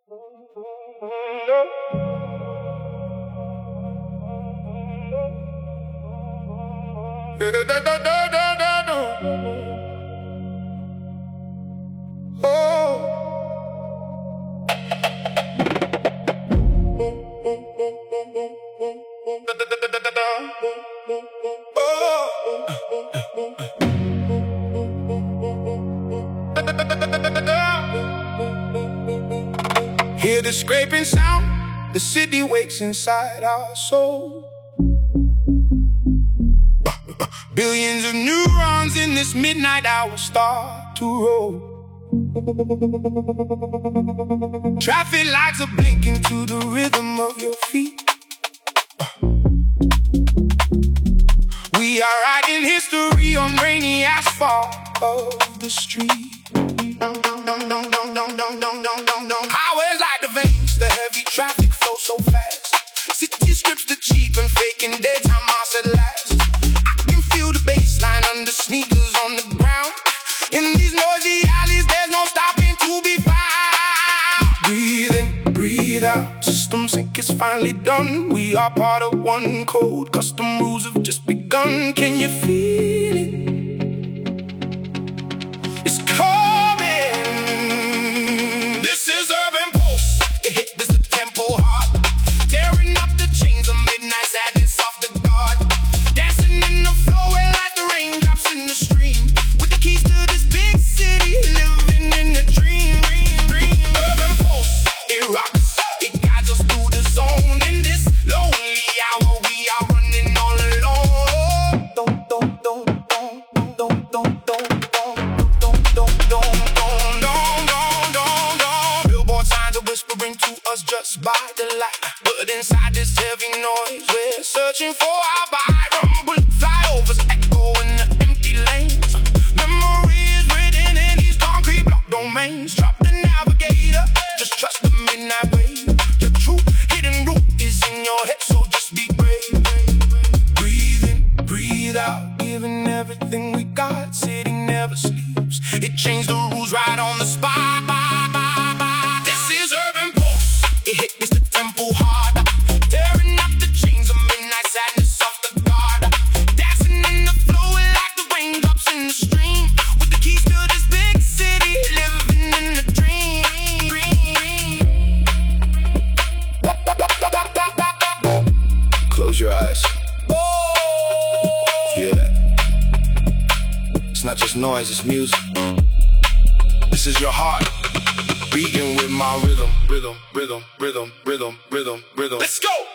Hear the scraping sound, the city wakes inside our soul. Billions of neurons in this midnight hour start to roll. Traffic lights are blinking to the rhythm of your feet. We are writing history on rainy asphalt of the street. Highways like the veins, the heavy traffic flows so fast. City strips the cheap and faking daytime miles at last. I can feel the baseline under sneakers on the ground. In these noisy alleys, there's no stopping to be found. Breathe in, breathe out, system sync is finally done. We are part of one code, custom rules have just begun. Can you feel it? It's coming. This is Urban Pulse. It hit this the tempo hard, tearing up the chains of midnight sadness off the guard. Dancing in the flow like the raindrops in the stream. With the keys to this big city, living in the dream. Urban Pulse, it rocks, it guides us through the zone. In this lonely hour, we are running all alone. Billboard signs are whispering to us just by the light, but inside this heavy noise, we're searching for our vibe. Rumbling flyovers echo in the empty lanes. Memories written in these concrete block domains. Drop the navigator, just trust the midnight wave. The truth hidden root is in your head, so just be brave. Breathe in, breathe out, giving everything we got. City never sleeps, it changed the rules right on the spot. This is Urban Pulse, it hits the tempo hard, tearing up the chains of midnight sadness off the guard. Dancing in the flow like the raindrops in the stream. With the keys to this big city, living in the dream. Close your eyes. Feel that? It's not just noise, it's music. This is your heart beating with my rhythm. Let's go!